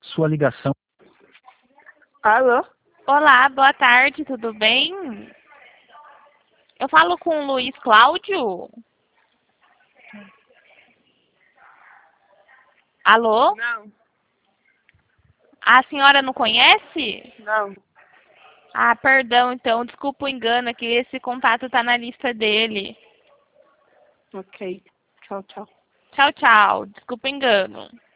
Sua ligação. Alô? Olá, boa tarde, tudo bem? Eu falo com o Luiz Cláudio? Alô? Não. A senhora não conhece? Não. Ah, perdão, então, desculpa o engano, que esse contato está na lista dele. Ok. Tchau, tchau. Tchau, tchau, desculpa o engano.